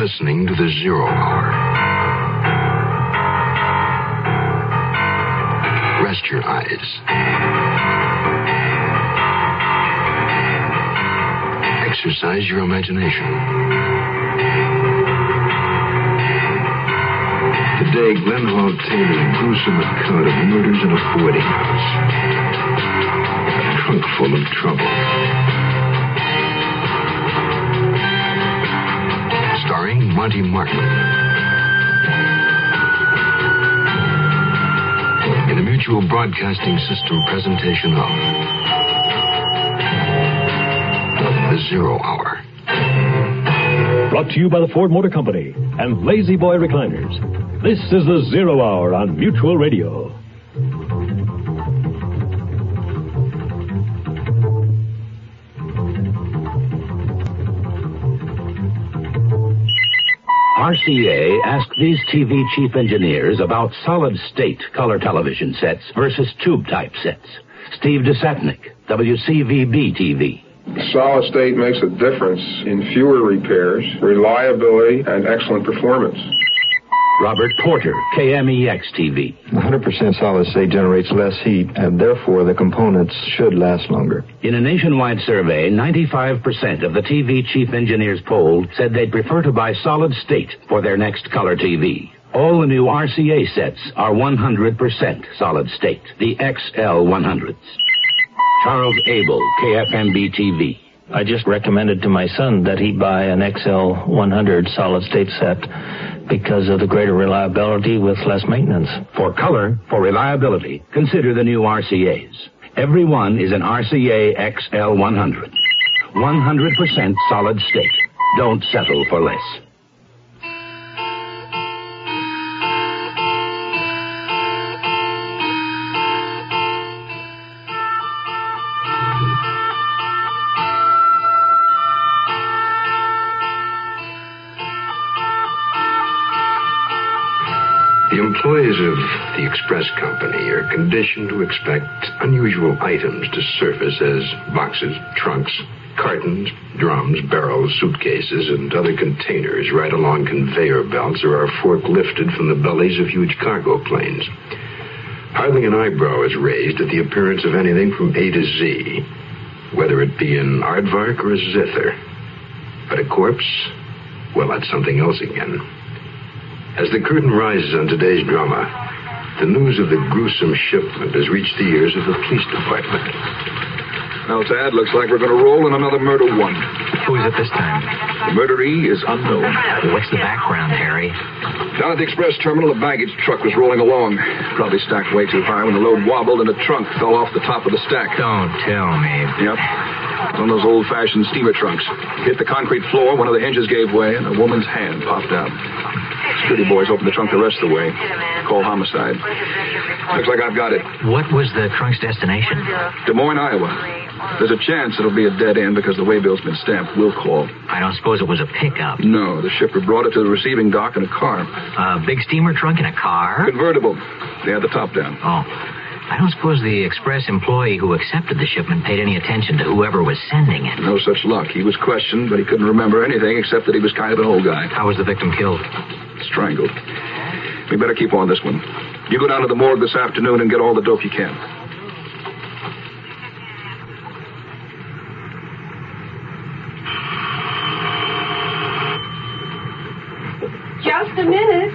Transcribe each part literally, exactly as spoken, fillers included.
listening to the Zero Hour. Rest your eyes. Exercise your imagination. Today, Glenn Hall Taylor's gruesome account of murders in a boarding house. A trunk full of trouble. Starring Monty Martin. In a Mutual Broadcasting System presentation of The Zero Hour. Brought to you by the Ford Motor Company and Lazy Boy Recliners. This is The Zero Hour on Mutual Radio. R C A asked these T V chief engineers about solid-state color television sets versus tube-type sets. Steve Desatnik, W C V B T V. Solid state makes a difference in fewer repairs, reliability, and excellent performance. Robert Porter, K M E X T V. one hundred percent solid state generates less heat, and therefore the components should last longer. In a nationwide survey, ninety-five percent of the T V chief engineers polled said they'd prefer to buy solid state for their next color T V. All the new R C A sets are one hundred percent solid state, the X L one hundreds. Charles Abel, K F M B T V. I just recommended to my son that he buy an X L one hundred solid-state set because of the greater reliability with less maintenance. For color, for reliability, consider the new R C As. Every one is an R C A X L one hundred. one hundred percent solid state. Don't settle for less. The employees of the Express Company are conditioned to expect unusual items to surface as boxes, trunks, cartons, drums, barrels, suitcases, and other containers right along conveyor belts or are forklifted from the bellies of huge cargo planes. Hardly an eyebrow is raised at the appearance of anything from A to Z, whether it be an aardvark or a zither. But a corpse? Well, that's something else again. As the curtain rises on today's drama, the news of the gruesome shipment has reached the ears of the police department. Now, Tad, looks like we're going to roll in another murder one. Who is it this time? The murderee is unknown. What's the background, Harry? Down at the express terminal, a baggage truck was rolling along. Probably stacked way too high when the load wobbled and the trunk fell off the top of the stack. Don't tell me. Yep. One of those old-fashioned steamer trunks. Hit the concrete floor, one of the hinges gave way, and a woman's hand popped out. Security boys opened the trunk the rest of the way. Call homicide. Looks like I've got it. What was the trunk's destination? Des Moines, Iowa. There's a chance it'll be a dead end because the waybill's been stamped. We'll call. I don't suppose it was a pickup. No, the shipper brought it to the receiving dock in a car. A big steamer trunk in a car? Convertible. They had the top down. Oh. I don't suppose the express employee who accepted the shipment paid any attention to whoever was sending it. No such luck. He was questioned, but he couldn't remember anything except that he was kind of an old guy. How was the victim killed? Strangled. We better keep on this one. You go down to the morgue this afternoon and get all the dope you can. Just a minute.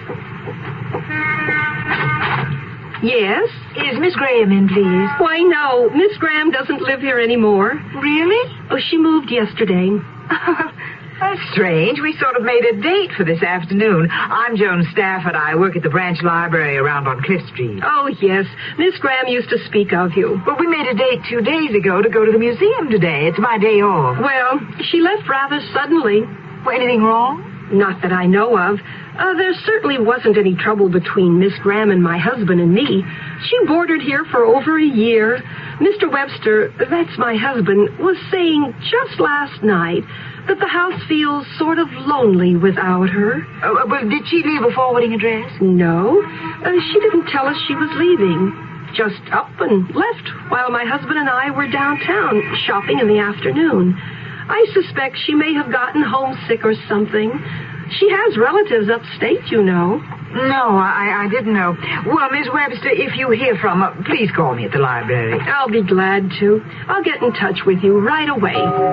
Yes? Is Miss Graham in, please? Why, no. Miss Graham doesn't live here anymore. Really? Oh, she moved yesterday. That's strange. We sort of made a date for this afternoon. I'm Joan Stafford. I work at the branch library around on Cliff Street. Oh, yes. Miss Graham used to speak of you. But we made a date two days ago to go to the museum today. It's my day off. Well, she left rather suddenly. Well, anything wrong? Not that I know of. Uh, there certainly wasn't any trouble between Miss Graham and my husband and me. She boarded here for over a year. Mister Webster, that's my husband, was saying just last night that the house feels sort of lonely without her. Uh, well, did she leave a forwarding address? No. Uh, she didn't tell us she was leaving. Just up and left while my husband and I were downtown shopping in the afternoon. I suspect she may have gotten homesick or something. She has relatives upstate, you know. No, I, I didn't know. Well, Miss Webster, if you hear from her, please call me at the library. I'll be glad to. I'll get in touch with you right away.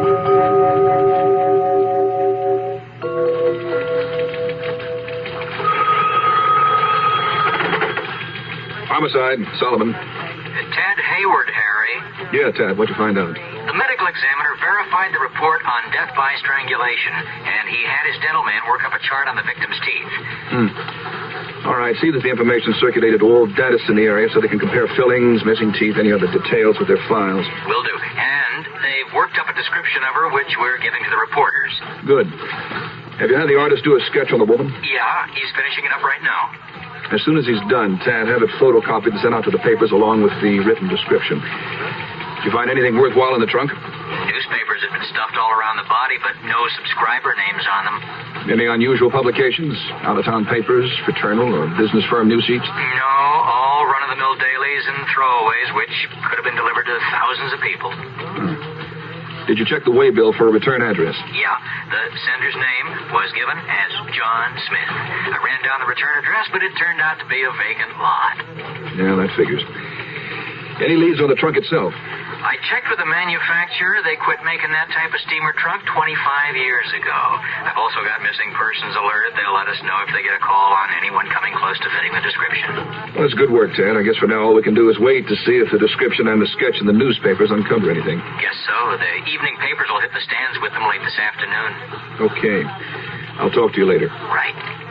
Homicide, Sullivan. Ted Hayward, Harry. Yeah, Ted, what'd you find out? The medical examiner verified the report on death by strangulation, and he had his dental man work up a chart on the victim's teeth. Hmm. All right, see that the information circulated to all dentists in the area so they can compare fillings, missing teeth, any other details with their files. Will do. And they've worked up a description of her, which we're giving to the reporters. Good. Have you had the artist do a sketch on the woman? Yeah, he's finishing it up right now. As soon as he's done, Tad, have it photocopied and sent out to the papers along with the written description. Did you find anything worthwhile in the trunk? Newspapers have been stuffed all around the body, but no subscriber names on them. Any unusual publications? Out-of-town papers, fraternal or business firm news sheets? No, all run-of-the-mill dailies and throwaways, which could have been delivered to thousands of people. Hmm. Did you check the waybill for a return address? Yeah. The sender's name was given as John Smith. I ran down the return address, but it turned out to be a vacant lot. Yeah, that figures. Any leads on the trunk itself? I checked with the manufacturer. They quit making that type of steamer trunk twenty-five years ago. I've also got missing persons alert. They'll let us know if they get a call on anyone coming close to fitting the description. Well, that's good work, Ted. I guess for now all we can do is wait to see if the description and the sketch in the newspapers uncover anything. Guess so. The evening papers will hit the stands with them late this afternoon. Okay. I'll talk to you later. Right.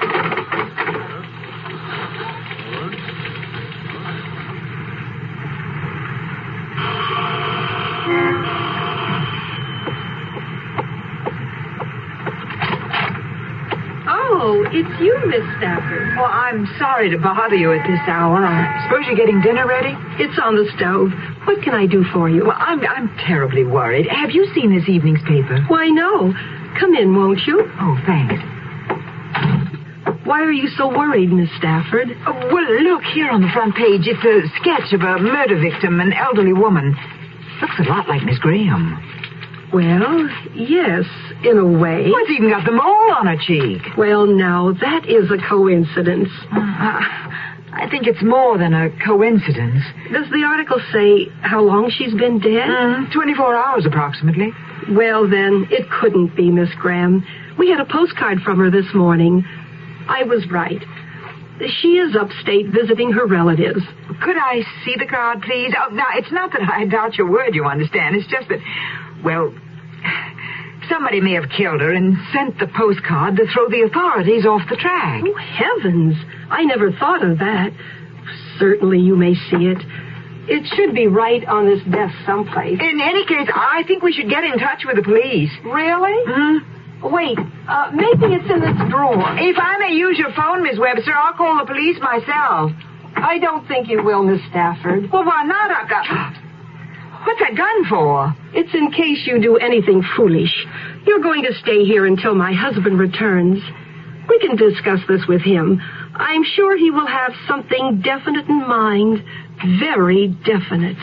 Oh, it's you, Miss Stafford. Well, I'm sorry to bother you at this hour. I suppose you're getting dinner ready? It's on the stove. What can I do for you? Well, I'm, I'm terribly worried. Have you seen this evening's paper? Why, no. Come in, won't you? Oh, thanks. Why are you so worried, Miss Stafford? Oh, well, look, here on the front page. It's a sketch of a murder victim, an elderly woman. Looks a lot like Miss Graham. Well, yes, in a way. Well, it's even got the mole on her cheek. Well, now, that is a coincidence. Uh, I think it's more than a coincidence. Does the article say how long she's been dead? Mm, twenty-four hours, approximately. Well, then, it couldn't be Miss Graham. We had a postcard from her this morning. I was right. She is upstate visiting her relatives. Could I see the card, please? Oh, now, it's not that I doubt your word, you understand. It's just that, well, somebody may have killed her and sent the postcard to throw the authorities off the track. Oh, heavens. I never thought of that. Certainly you may see it. It should be right on this desk someplace. In any case, I think we should get in touch with the police. Really? Mm-hmm. Wait, uh, maybe it's in this drawer. If I may use your phone, Miss Webster, I'll call the police myself. I don't think you will, Miss Stafford. Well, why not? I've got... What's that gun for? It's in case you do anything foolish. You're going to stay here until my husband returns. We can discuss this with him. I'm sure he will have something definite in mind. Very definite.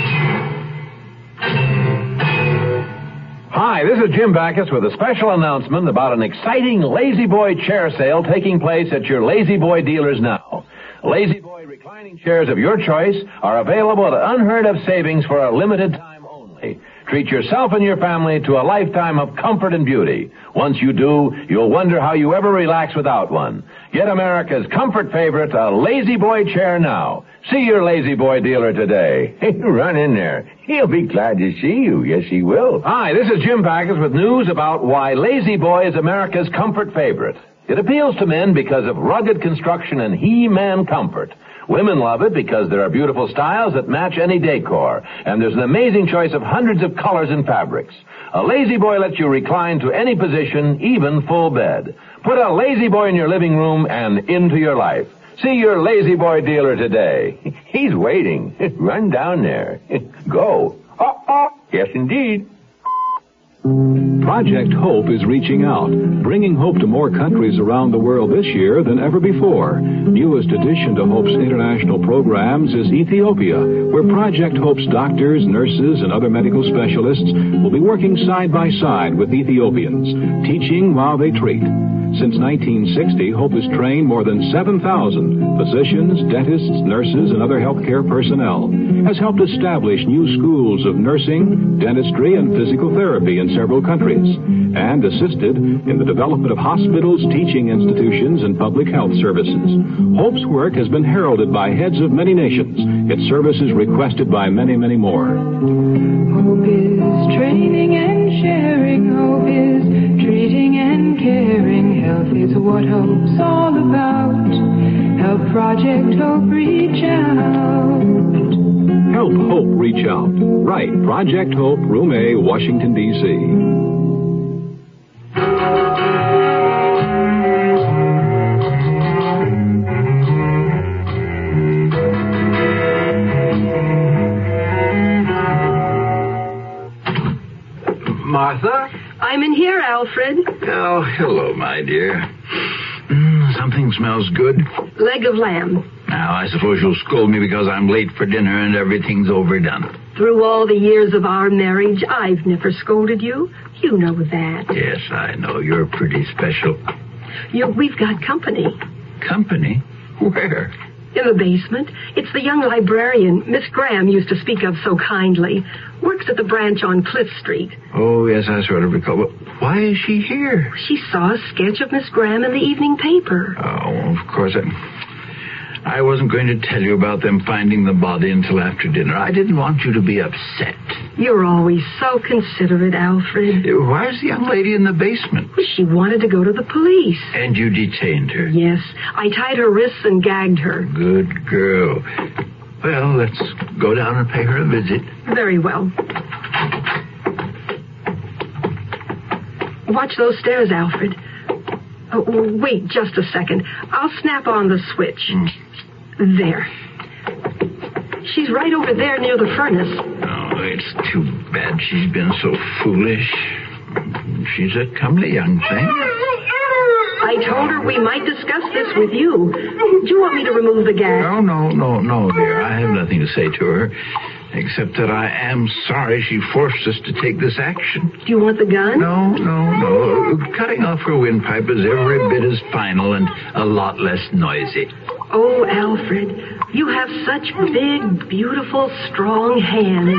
Hi, this is Jim Backus with a special announcement about an exciting Lazy Boy chair sale taking place at your Lazy Boy dealers now. Lazy Boy reclining chairs of your choice are available at unheard of savings for a limited time only. Treat yourself and your family to a lifetime of comfort and beauty. Once you do, you'll wonder how you ever relax without one. Get America's comfort favorite, a Lazy Boy chair now. See your Lazy Boy dealer today. Run in there. He'll be glad to see you. Yes, he will. Hi, this is Jim Backus with news about why Lazy Boy is America's comfort favorite. It appeals to men because of rugged construction and He-Man comfort. Women love it because there are beautiful styles that match any decor, and there's an amazing choice of hundreds of colors and fabrics. A Lazy Boy lets you recline to any position, even full bed. Put a Lazy Boy in your living room and into your life. See your Lazy Boy dealer today. He's waiting. Run down there. Go. Oh, oh. Yes, indeed. Project Hope is reaching out, bringing hope to more countries around the world this year than ever before. Newest addition to Hope's international programs is Ethiopia, where Project Hope's doctors, nurses, and other medical specialists will be working side by side with Ethiopians, teaching while they treat. Since nineteen sixty, Hope has trained more than seven thousand physicians, dentists, nurses, and other healthcare personnel, has helped establish new schools of nursing, dentistry, and physical therapy in several countries, and assisted in the development of hospitals, teaching institutions, and public health services. Hope's work has been heralded by heads of many nations, its services requested by many, many more. Hope is training and sharing. Hope is treating and caring. Health is what Hope's all about. Help Project Hope reach out. Help Hope reach out. Right, Project Hope, Room A, Washington, D C Martha? I'm in here, Alfred. Oh, hello, my dear. Mm, something smells good. Leg of lamb. Now, I suppose you'll scold me because I'm late for dinner and everything's overdone. Through all the years of our marriage, I've never scolded you. You know that. Yes, I know. You're pretty special. You, we've got company. Company? Where? In the basement. It's the young librarian Miss Graham used to speak of so kindly. Works at the branch on Cliff Street. Oh, yes, I sort of recall. But why is she here? She saw a sketch of Miss Graham in the evening paper. Oh, of course. I, I wasn't going to tell you about them finding the body until after dinner. I didn't want you to be upset. You're always so considerate, Alfred. Why is the young lady in the basement? She wanted to go to the police. And you detained her? Yes. I tied her wrists and gagged her. Good girl. Well, let's go down and pay her a visit. Very well. Watch those stairs, Alfred. Oh, wait just a second. I'll snap on the switch. Mm. There. She's right over there near the furnace. Oh, it's too bad she's been so foolish. She's a comely young thing. I told her we might discuss this with you. Do you want me to remove the gas? No, no, no, no, dear. I have nothing to say to her, except that I am sorry she forced us to take this action. Do you want the gun? No, no, no. Cutting off her windpipe is every bit as final and a lot less noisy. Oh, Alfred, you have such big, beautiful, strong hands.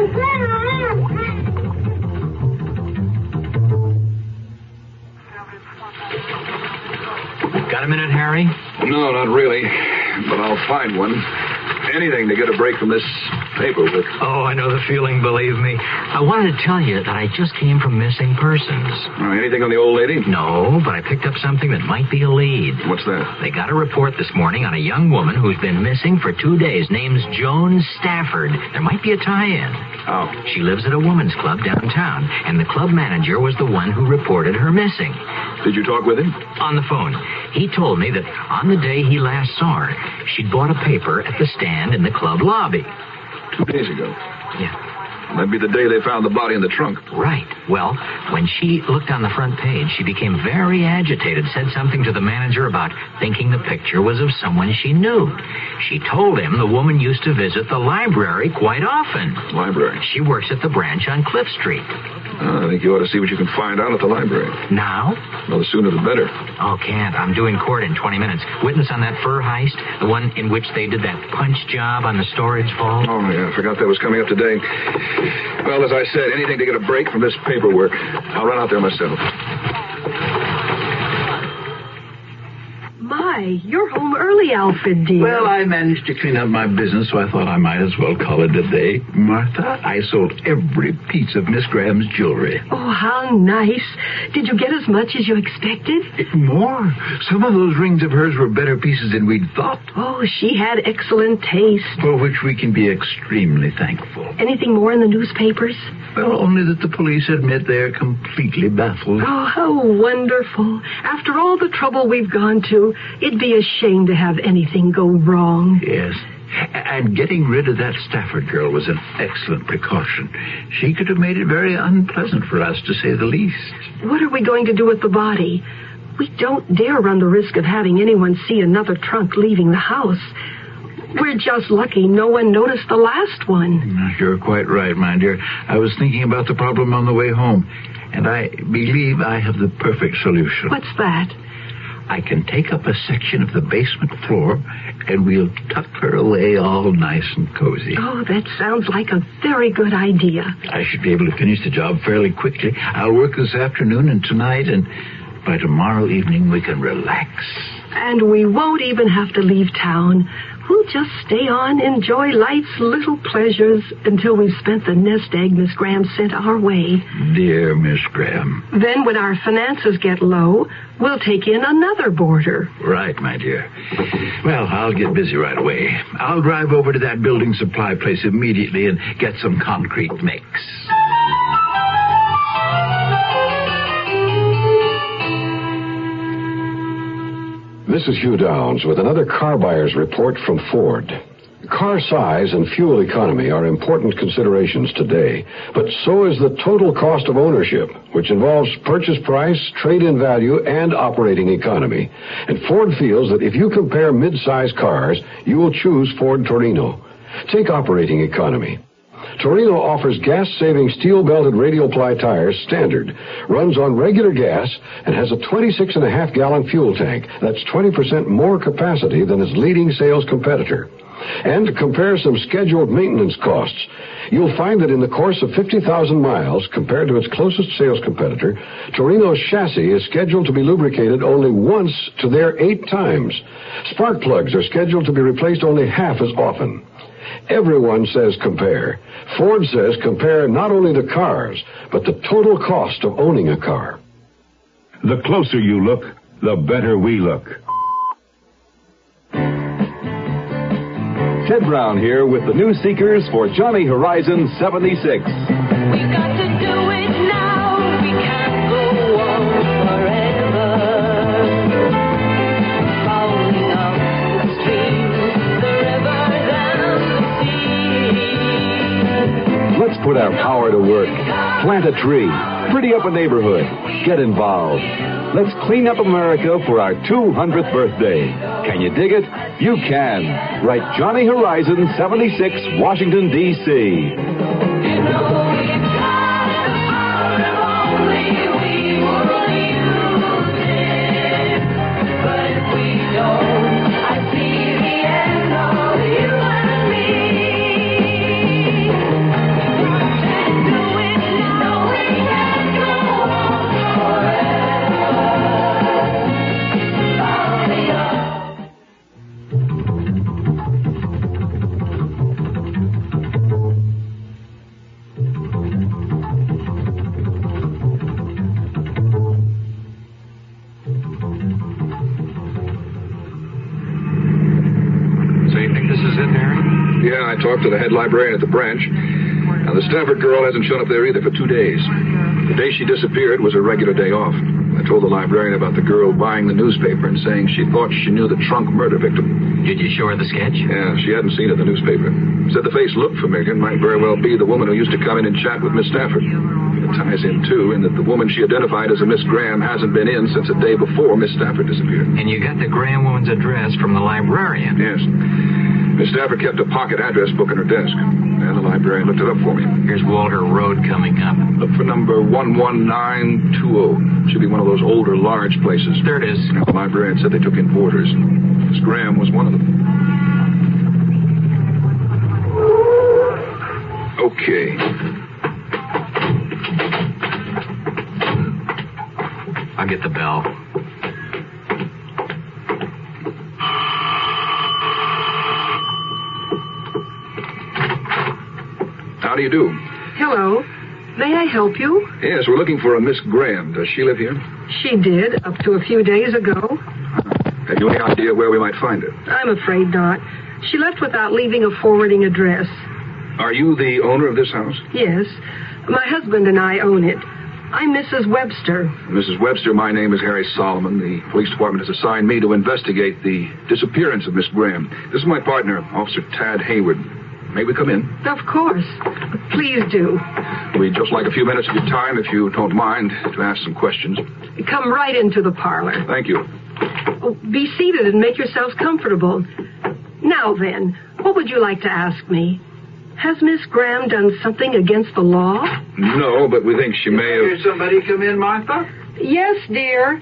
Got a minute, Harry? No, not really. But I'll find one. Anything to get a break from this paperwork. Oh, I know the feeling, believe me. I wanted to tell you that I just came from Missing Persons. Uh, anything on the old lady? No, but I picked up something that might be a lead. What's that? They got a report this morning on a young woman who's been missing for two days. Name's Joan Stafford. There might be a tie-in. Oh. She lives at a woman's club downtown, and the club manager was the one who reported her missing. Did you talk with him? On the phone. He told me that on the day he last saw her, she'd bought a paper at the stand in the club lobby. Two days ago? Yeah. That'd be the day they found the body in the trunk. Right. Well, when she looked on the front page, she became very agitated, said something to the manager about thinking the picture was of someone she knew. She told him the woman used to visit the library quite often. Library? She works at the branch on Cliff Street. Uh, I think you ought to see what you can find out at the library. Now? Well, the sooner the better. Oh, can't. I'm doing court in twenty minutes. Witness on that fur heist, the one in which they did that punch job on the storage vault. Oh, yeah, I forgot that was coming up today. Well, as I said, anything to get a break from this paperwork. I'll run out there myself. My, you're home early, Alfred, dear. Well, I managed to clean up my business, so I thought I might as well call it a day. Martha, I sold every piece of Miss Graham's jewelry. Oh, how nice. Did you get as much as you expected? More. Some of those rings of hers were better pieces than we'd thought. Oh, she had excellent taste. For which we can be extremely thankful. Anything more in the newspapers? Well, only that the police admit they're completely baffled. Oh, how wonderful. After all the trouble we've gone to, it'd be a shame to have anything go wrong. Yes. And getting rid of that Stafford girl was an excellent precaution. She could have made it very unpleasant for us, to say the least. What are we going to do with the body? We don't dare run the risk of having anyone see another trunk leaving the house. We're just lucky no one noticed the last one. You're quite right, my dear. I was thinking about the problem on the way home, and I believe I have the perfect solution. What's that? I can take up a section of the basement floor, and we'll tuck her away all nice and cozy. Oh, that sounds like a very good idea. I should be able to finish the job fairly quickly. I'll work this afternoon and tonight, and by tomorrow evening we can relax. And we won't even have to leave town. We'll just stay on, enjoy life's little pleasures until we've spent the nest egg Miss Graham sent our way. Dear Miss Graham. Then when our finances get low, we'll take in another boarder. Right, my dear. Well, I'll get busy right away. I'll drive over to that building supply place immediately and get some concrete mix. This is Hugh Downs with another car buyer's report from Ford. Car size and fuel economy are important considerations today, but so is the total cost of ownership, which involves purchase price, trade-in value, and operating economy. And Ford feels that if you compare mid-size cars, you will choose Ford Torino. Take operating economy. Torino offers gas-saving steel-belted radial ply tires standard, runs on regular gas, and has a twenty-six and a half gallon fuel tank. That's twenty percent more capacity than its leading sales competitor. And to compare some scheduled maintenance costs, you'll find that in the course of fifty thousand miles, compared to its closest sales competitor, Torino's chassis is scheduled to be lubricated only once to their eight times. Spark plugs are scheduled to be replaced only half as often. Everyone says compare. Ford says compare not only the cars, but the total cost of owning a car. The closer you look, the better we look. Ted Brown here with the new Seekers for Johnny Horizon seventy-six. We've got to do it now. We can't go on forever. Following up the streams, the rivers and the sea. Let's put our power to work. Plant a tree. Pretty up a neighborhood. Get involved. Let's clean up America for our two hundredth birthday. Can you dig it? You can. Write Johnny Horizon seventy-six, Washington, D C I talked to the head librarian at the branch. Now, the Stafford girl hasn't shown up there either for two days. The day she disappeared was a regular day off. I told the librarian about the girl buying the newspaper and saying she thought she knew the Trunk murder victim. Did you show her the sketch? Yeah, she hadn't seen it in the newspaper. Said the face looked familiar. Might very well be the woman who used to come in and chat with Miss Stafford. It ties in, too, in that the woman she identified as a Miss Graham hasn't been in since the day before Miss Stafford disappeared. And you got the Graham woman's address from the librarian? Yes. Miss Stafford kept a pocket address book in her desk, and the librarian looked it up for me. Here's Walter Road coming up. Look for number one one nine two zero. Should be one of those older, large places. There it is. The librarian said they took in boarders. Miss Graham was one of them. Okay. I'll get the bell. How do you do? Hello. May I help you? Yes, we're looking for a Miss Graham. Does she live here? She did, up to a few days ago. Have you any idea where we might find her? I'm afraid not. She left without leaving a forwarding address. Are you the owner of this house? Yes. My husband and I own it. I'm Missus Webster. Missus Webster, my name is Harry Solomon. The police department has assigned me to investigate the disappearance of Miss Graham. This is my partner, Officer Tad Hayward. May we come in? Of course. Please do. We'd just like a few minutes of your time, if you don't mind, to ask some questions. Come right into the parlor. Thank you. Oh, be seated and make yourselves comfortable. Now then, what would you like to ask me? Has Miss Graham done something against the law? No, but we think she may have... Hear somebody come in, Martha? Yes, dear.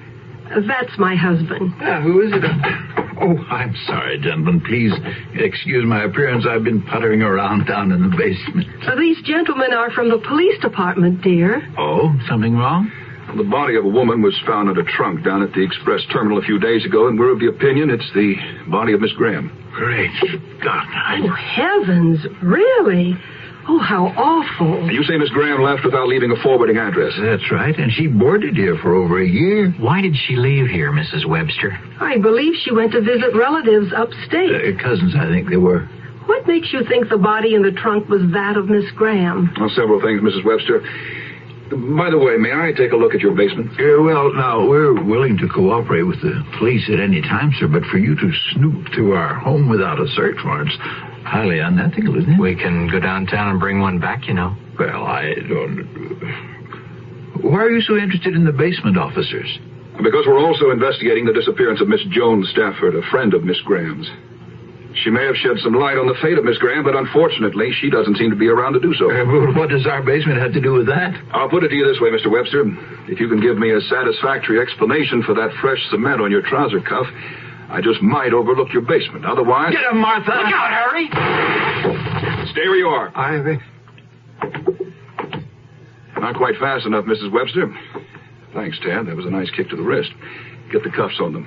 That's my husband. Ah, who is it? Oh, I'm sorry, gentlemen. Please excuse my appearance. I've been puttering around down in the basement. Uh, these gentlemen are from the police department, dear. Oh, something wrong? The body of a woman was found in a trunk down at the express terminal a few days ago, and we're of the opinion it's the body of Miss Graham. Great God. I... Oh, heavens, really? Oh, how awful. You say Miss Graham left without leaving a forwarding address? That's right, and she boarded here for over a year. Why did she leave here, Missus Webster? I believe she went to visit relatives upstate. Uh, cousins, I think they were. What makes you think the body in the trunk was that of Miss Graham? Well, several things, Missus Webster. By the way, may I take a look at your basement? Uh, well, now, we're willing to cooperate with the police at any time, sir, but for you to snoop through our home without a search warrant's highly unethical, isn't it? We can go downtown and bring one back, you know. Well, I don't... Why are you so interested in the basement, officers? Because we're also investigating the disappearance of Miss Joan Stafford, a friend of Miss Graham's. She may have shed some light on the fate of Miss Graham, but unfortunately, she doesn't seem to be around to do so. Uh, well, what does our basement have to do with that? I'll put it to you this way, Mister Webster. If you can give me a satisfactory explanation for that fresh cement on your trouser cuff, I just might overlook your basement. Otherwise... Get him, Martha! Look out, Harry! Stay where you are. I... Not quite fast enough, Missus Webster. Thanks, Tad. That was a nice kick to the wrist. Get the cuffs on them.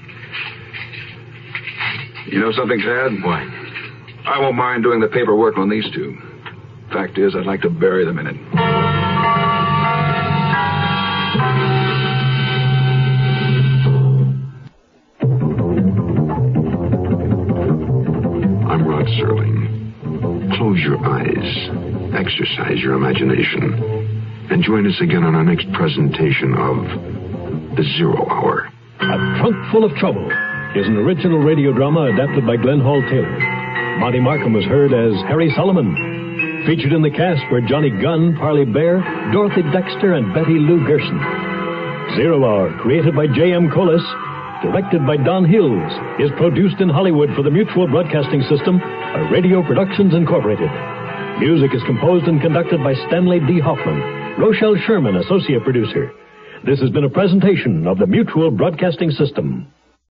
You know something, Tad? What? I won't mind doing the paperwork on these two. Fact is, I'd like to bury them in it. I'm Rod Serling. Close your eyes, exercise your imagination, and join us again on our next presentation of The Zero Hour. A Trunk Full of Trouble is an original radio drama adapted by Glenn Hall Taylor. Monty Markham was heard as Harry Solomon. Featured in the cast were Johnny Gunn, Parley Bear, Dorothy Dexter, and Betty Lou Gerson. Zero Hour, created by J M Collis, directed by Don Hills, is produced in Hollywood for the Mutual Broadcasting System, a Radio Productions Incorporated. Music is composed and conducted by Stanley D. Hoffman. Rochelle Sherman, associate producer. This has been a presentation of the Mutual Broadcasting System.